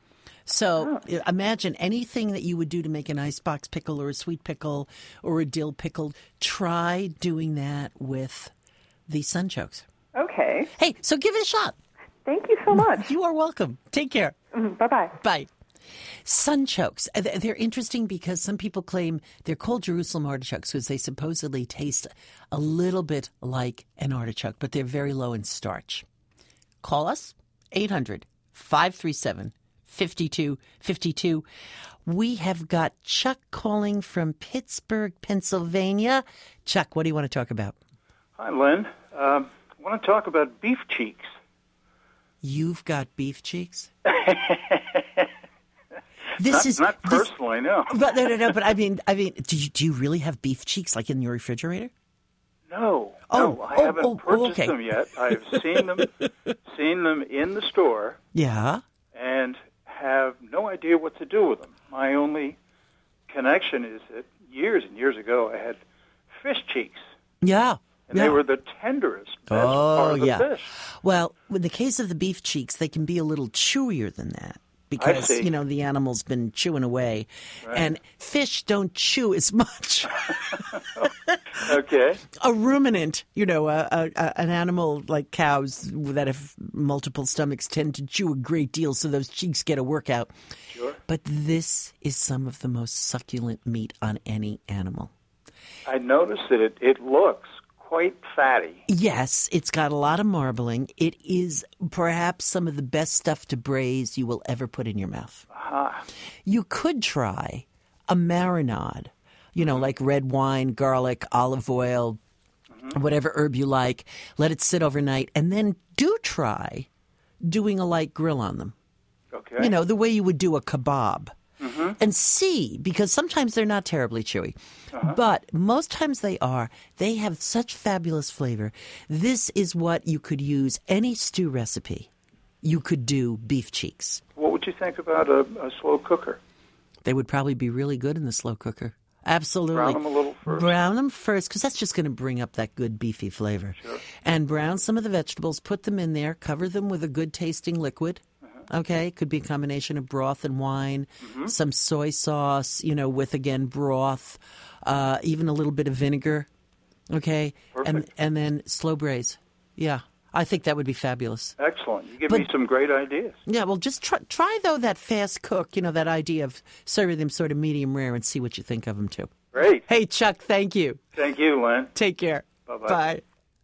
Speaker 1: So oh. imagine anything that you would do to make an icebox pickle or a sweet pickle or a dill pickle. Try doing that with the sunchokes.
Speaker 11: Okay.
Speaker 1: Hey, so give it a shot.
Speaker 11: Thank you so much.
Speaker 1: You are welcome. Take care.
Speaker 11: Mm, bye-bye.
Speaker 1: Bye. Sunchokes. Uh, They're interesting because some people claim they're called Jerusalem artichokes because they supposedly taste a little bit like an artichoke, but they're very low in starch. Call us, eight hundred, five three seven, five two five two. We have got Chuck calling from Pittsburgh, Pennsylvania. Chuck, what do you want to talk about?
Speaker 12: Hi, Lynn. Um, I want to talk about beef cheeks.
Speaker 1: You've got beef cheeks? This
Speaker 12: not,
Speaker 1: is
Speaker 12: not
Speaker 1: this-
Speaker 12: personally, no.
Speaker 1: But no, no, no. But I mean, I mean, do you do you really have beef cheeks like in your refrigerator?
Speaker 12: No,
Speaker 1: Oh,
Speaker 12: no, I
Speaker 1: oh,
Speaker 12: haven't
Speaker 1: oh,
Speaker 12: purchased
Speaker 1: okay.
Speaker 12: them yet. I've seen them, seen them in the store,
Speaker 1: Yeah.
Speaker 12: and have no idea what to do with them. My only connection is that years and years ago, I had fish cheeks,
Speaker 1: Yeah.
Speaker 12: and
Speaker 1: yeah.
Speaker 12: they were the tenderest best
Speaker 1: Oh,
Speaker 12: part of the
Speaker 1: yeah.
Speaker 12: fish.
Speaker 1: Well, in the case of the beef cheeks, they can be a little chewier than that because,
Speaker 12: see.
Speaker 1: you know, the animal's been chewing away.
Speaker 12: Right.
Speaker 1: And fish don't chew as much.
Speaker 12: Okay.
Speaker 1: A ruminant, you know, a, a, a, an animal like cows that have multiple stomachs tend to chew a great deal, so those cheeks get a workout.
Speaker 12: Sure.
Speaker 1: But this is some of the most succulent meat on any animal.
Speaker 12: I noticed that it, it looks quite fatty.
Speaker 1: Yes, it's got a lot of marbling. It is perhaps some of the best stuff to braise you will ever put in your mouth.
Speaker 12: Ah,
Speaker 1: You could try a marinade, you know, like red wine, garlic, olive oil, whatever herb you like. Let it sit overnight, and then do try doing a light grill on them.
Speaker 12: okay.
Speaker 1: You know, the way you would do a kebab. And see, because sometimes they're not terribly chewy, but most times they are. They have such fabulous flavor. This is what you could use any stew recipe. You could do beef cheeks.
Speaker 12: What would you think about a, a slow cooker?
Speaker 1: They would probably be really good in the slow cooker. Absolutely.
Speaker 12: Brown them a little first?
Speaker 1: Brown them first, because that's just going to bring up that good beefy flavor.
Speaker 12: Sure.
Speaker 1: And brown some of the vegetables, put them in there, cover them with a good tasting liquid. Okay, could be a combination of broth and wine,
Speaker 12: Mm-hmm.
Speaker 1: some soy sauce, you know, with again broth, uh, even a little bit of vinegar. Okay, and
Speaker 12: Perfect.
Speaker 1: and then slow braise. Yeah, I think that would be fabulous.
Speaker 12: Excellent. You give
Speaker 1: But-
Speaker 12: me some great ideas.
Speaker 1: Yeah, well, just try, try though that fast cook. You know, that idea of serving them sort of medium rare and see what you think of them too.
Speaker 12: Great.
Speaker 1: Hey, Chuck, thank you.
Speaker 12: Thank you, Lynn.
Speaker 1: Take care.
Speaker 12: Bye-bye.
Speaker 1: Bye.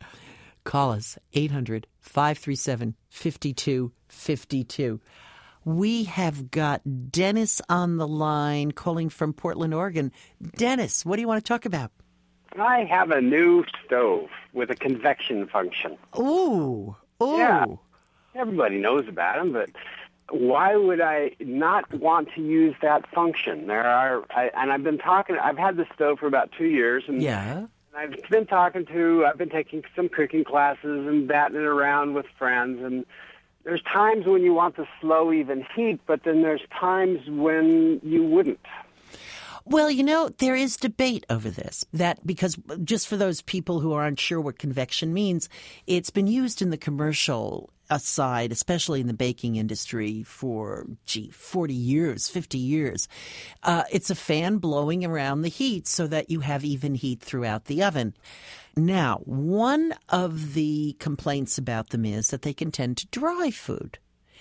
Speaker 1: Call us, eight hundred, five three seven, five two five two. We have got Dennis on the line calling from Portland, Oregon. Dennis, what do you want to talk about?
Speaker 13: I have a new stove with a convection function.
Speaker 1: Ooh, ooh.
Speaker 13: Yeah. Everybody knows about them, but why would I not want to use that function? There are, I, and I've been talking, I've had the stove for about two years, and
Speaker 1: Yeah.
Speaker 13: I've been talking to, I've been taking some cooking classes and batting it around with friends, and there's times when you want the slow, even heat, but then there's times when you wouldn't.
Speaker 1: Well, you know, there is debate over this. That because just for those people who aren't sure what convection means, it's been used in the commercial side, especially in the baking industry, for, gee, forty years, fifty years. Uh, it's a fan blowing around the heat so that you have even heat throughout the oven. Now, one of the complaints about them is that they can tend to dry food.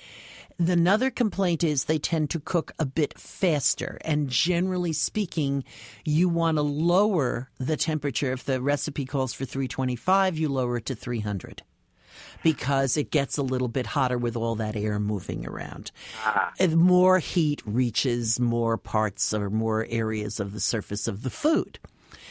Speaker 1: Another complaint is they tend to cook a bit faster, and generally speaking, you want to lower the temperature. If the recipe calls for three twenty-five, you lower it to three hundred because it gets a little bit hotter with all that air moving around. And more heat reaches more parts or more areas of the surface of the food.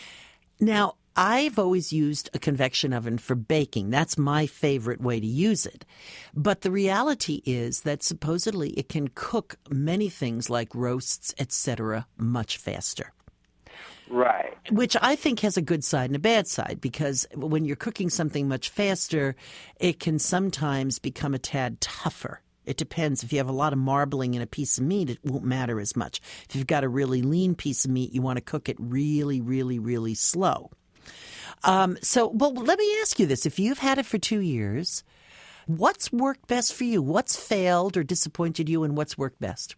Speaker 1: Now, I've always used a convection oven for baking. That's my favorite way to use it. But the reality is that supposedly it can cook many things like roasts, et cetera, much faster.
Speaker 13: Right.
Speaker 1: Which I think has a good side and a bad side, because when you're cooking something much faster, it can sometimes become a tad tougher. It depends. If you have a lot of marbling in a piece of meat, it won't matter as much. If you've got a really lean piece of meat, you want to cook it really, really, really slow. Um, so, well, let me ask you this. If you've had it for two years, what's worked best for you? What's failed or disappointed you, and what's worked best?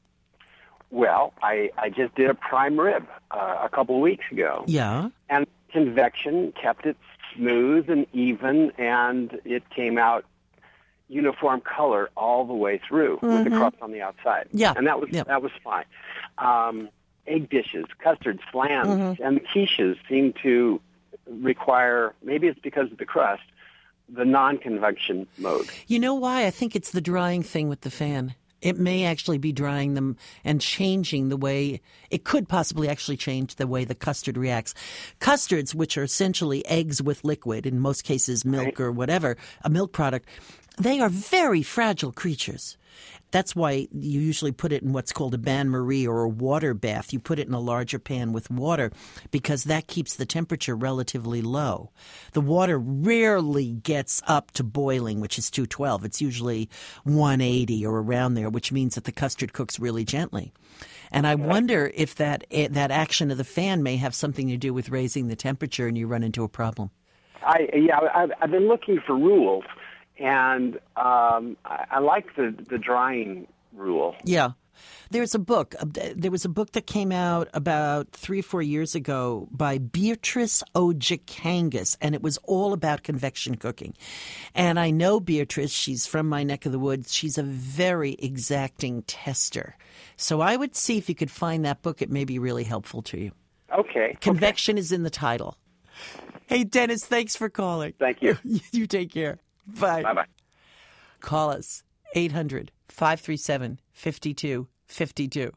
Speaker 13: Well, I, I just did a prime rib uh, a couple of weeks ago.
Speaker 1: Yeah.
Speaker 13: And convection kept it smooth and even, and it came out uniform color all the way through mm-hmm. with the crust on the outside.
Speaker 1: Yeah.
Speaker 13: And that was
Speaker 1: yeah.
Speaker 13: that was fine. Um, egg dishes, custards, flans,
Speaker 1: mm-hmm.
Speaker 13: and the quiches seem to require, maybe it's because of the crust, the non-convection mode.
Speaker 1: You know why? I think it's the drying thing with the fan. It may actually be drying them and changing the way, it could possibly actually change the way the custard reacts. Custards, which are essentially eggs with liquid, in most cases milk right. or whatever, a milk product, they are very fragile creatures. That's why you usually put it in what's called a bain-marie or a water bath. You put it in a larger pan with water because that keeps the temperature relatively low. The water rarely gets up to boiling, which is two twelve. It's usually one eighty or around there, which means that the custard cooks really gently. And I wonder if that that action of the fan may have something to do with raising the temperature and you run into a problem.
Speaker 13: I yeah, I've, I've been looking for rules. And um, I, I like the, the drying rule.
Speaker 1: Yeah. There's a book. There was a book that came out about three or four years ago by Beatrice Ojikangas, and it was all about convection cooking. And I know Beatrice. She's from my neck of the woods. She's a very exacting tester. So I would see if you could find that book. It may be really helpful to you.
Speaker 13: Okay.
Speaker 1: Convection
Speaker 13: okay.
Speaker 1: is in the title. Hey, Dennis, thanks for calling.
Speaker 13: Thank you.
Speaker 1: You take care. Bye.
Speaker 13: Bye-bye.
Speaker 1: Call us, eight hundred, five three seven, five two five two.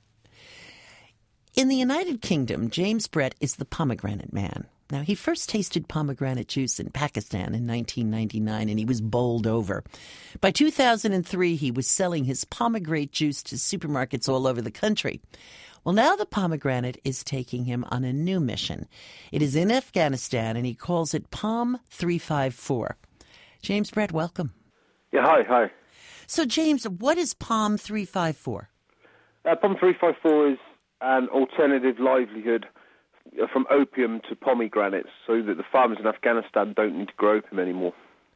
Speaker 1: In the United Kingdom, James Brett is the pomegranate man. Now, he first tasted pomegranate juice in Pakistan in nineteen ninety-nine, and he was bowled over. By two thousand three, he was selling his pomegranate juice to supermarkets all over the country. Well, now the pomegranate is taking him on a new mission. It is in Afghanistan, and he calls it Pom three five four. James Brett, welcome.
Speaker 14: Yeah, hi, hi.
Speaker 1: So, James, what is Pom three five four?
Speaker 14: Uh, Pom three five four is an alternative livelihood from opium to pomegranates so that the farmers in Afghanistan don't need to grow opium anymore.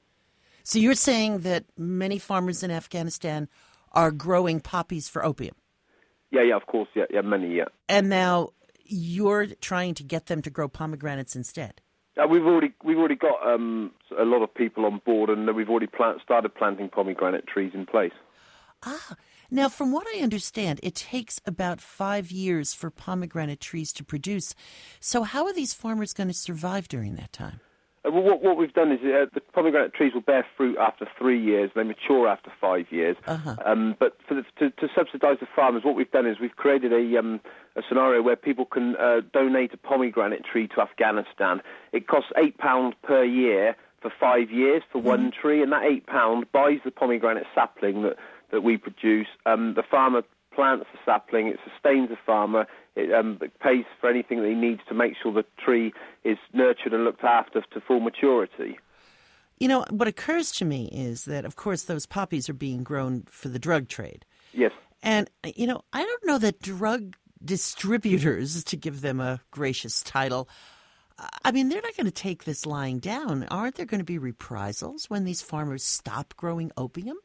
Speaker 1: So you're saying that many farmers in Afghanistan are growing poppies for opium?
Speaker 14: Yeah, yeah, of course, yeah, yeah, many, yeah.
Speaker 1: And now you're trying to get them to grow pomegranates instead?
Speaker 14: Uh, we've already we've already got um, a lot of people on board, and we've already plant, started planting pomegranate trees in place.
Speaker 1: Ah, now from what I understand, it takes about five years for pomegranate trees to produce. So how are these farmers going to survive during that time?
Speaker 14: Uh, well, what, what we've done is uh, the pomegranate trees will bear fruit after three years. They mature after five years.
Speaker 1: Uh-huh.
Speaker 14: Um, but for the, to, to subsidise the farmers, what we've done is we've created a, um, a scenario where people can uh, donate a pomegranate tree to Afghanistan. It costs eight pounds per year for five years for mm. one tree, and that eight pounds buys the pomegranate sapling that, that we produce. Um, the farmer plants the sapling, it sustains the farmer, it, um, it pays for anything that he needs to make sure the tree is nurtured and looked after to full maturity.
Speaker 1: You know, what occurs to me is that, of course, those poppies are being grown for the drug trade.
Speaker 14: Yes.
Speaker 1: And, you know, I don't know that drug distributors, to give them a gracious title, I mean, they're not going to take this lying down. Aren't there going to be reprisals when these farmers stop growing opium?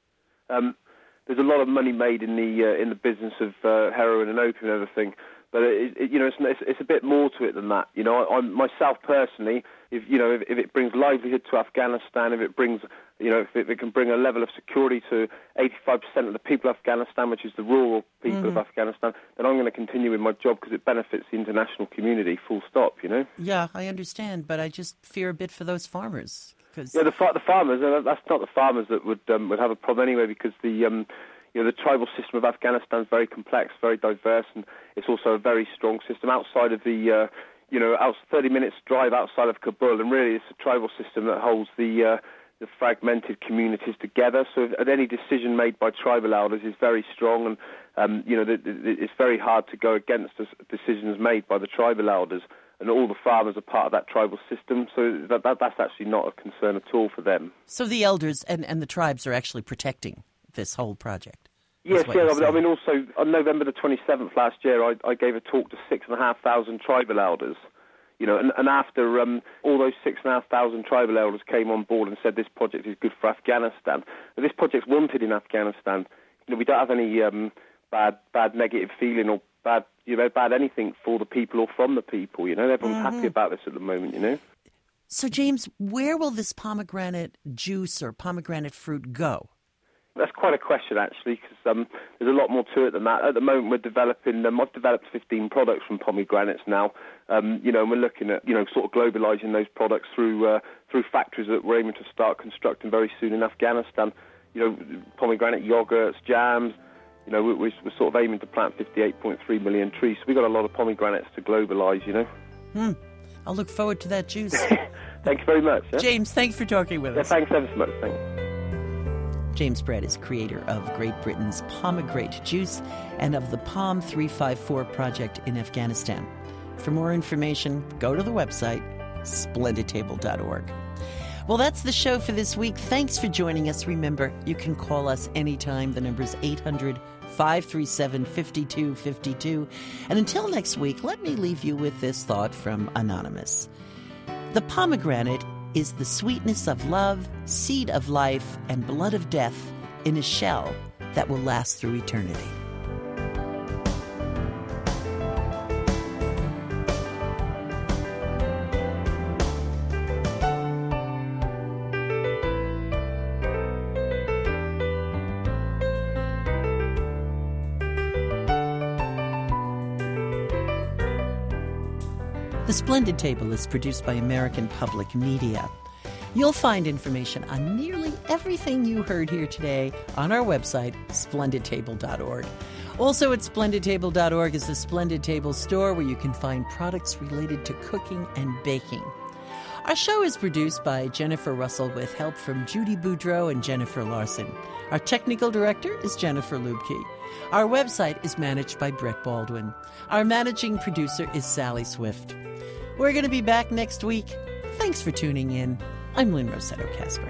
Speaker 14: Um There's a lot of money made in the uh, in the business of uh, heroin and opium and everything, but it, it, you know it's, it's it's a bit more to it than that. You know, I, I myself personally, if you know if, if it brings livelihood to Afghanistan, if it brings you know if it, if it can bring a level of security to eighty-five percent of the people of Afghanistan, which is the rural people mm-hmm. of Afghanistan, then I'm going to continue with my job because it benefits the international community. Full stop. You know.
Speaker 1: Yeah, I understand, but I just fear a bit for those farmers.
Speaker 14: Yeah, the, the farmers. Uh, that's not the farmers that would um, would have a problem anyway, because the um, you know the tribal system of Afghanistan is very complex, very diverse, and it's also a very strong system outside of the uh, you know out thirty minutes drive outside of Kabul, and really it's a tribal system that holds the uh, the fragmented communities together. So if, any decision made by tribal elders is very strong, and um, you know the, the, it's very hard to go against decisions made by the tribal elders. And all the farmers are part of that tribal system, so that, that that's actually not a concern at all for them.
Speaker 1: So the elders and, and the tribes are actually protecting this whole project?
Speaker 14: Yes, yeah. I mean, also, on November the twenty-seventh last year, I, I gave a talk to six and a half thousand tribal elders. You know, and, and after um, all those six and a half thousand tribal elders came on board and said this project is good for Afghanistan, and this project's wanted in Afghanistan. You know, we don't have any um, bad, bad negative feeling or bad, you know, bad anything for the people or from the people. You know, everyone's mm-hmm. happy about this at the moment. You know.
Speaker 1: So, James, where will this pomegranate juice or pomegranate fruit go?
Speaker 14: That's quite a question, actually, because um, there's a lot more to it than that. At the moment, we're developing, um, I've developed fifteen products from pomegranates now, um, you know, and we're looking at, you know, sort of globalizing those products through uh, through factories that we're aiming to start constructing very soon in Afghanistan. You know, pomegranate yogurts, jams, you know, we're, we're sort of aiming to plant fifty-eight point three million trees. So we've got a lot of pomegranates to globalize, you know.
Speaker 1: Hmm. I'll look forward to that juice.
Speaker 14: Thanks very much. Yeah?
Speaker 1: James, thanks for talking with
Speaker 14: yeah,
Speaker 1: us.
Speaker 14: Thanks ever so much. Thanks.
Speaker 1: James Brett is creator of Great Britain's Pomegranate Juice and of the Pom three five four project in Afghanistan. For more information, go to the website splendid table dot org. Well, that's the show for this week. Thanks for joining us. Remember, you can call us anytime. The number is eight hundred, five three seven, five two five two. And until next week, let me leave you with this thought from Anonymous. The pomegranate is the sweetness of love, seed of life, and blood of death in a shell that will last through eternity. The Splendid Table is produced by American Public Media. You'll find information on nearly everything you heard here today on our website, splendid table dot org. Also at splendid table dot org is the Splendid Table store where you can find products related to cooking and baking. Our show is produced by Jennifer Russell with help from Judy Boudreau and Jennifer Larson. Our technical director is Jennifer Lubke. Our website is managed by Brett Baldwin. Our managing producer is Sally Swift. We're going to be back next week. Thanks for tuning in. I'm Lynn Rossetto Kasper.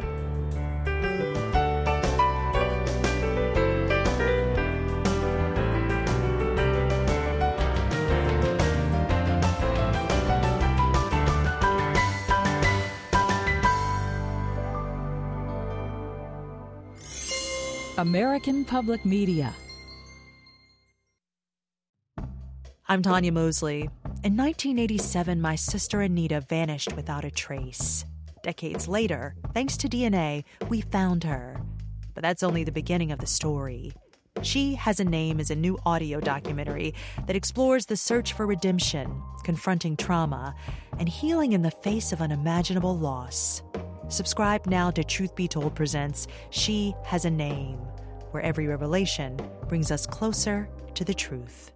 Speaker 15: American Public Media. I'm Tanya Mosley. In nineteen eighty-seven, my sister Anita vanished without a trace. Decades later, thanks to D N A, we found her. But that's only the beginning of the story. She Has a Name is a new audio documentary that explores the search for redemption, confronting trauma, and healing in the face of unimaginable loss. Subscribe now to Truth Be Told presents She Has a Name, where every revelation brings us closer to the truth.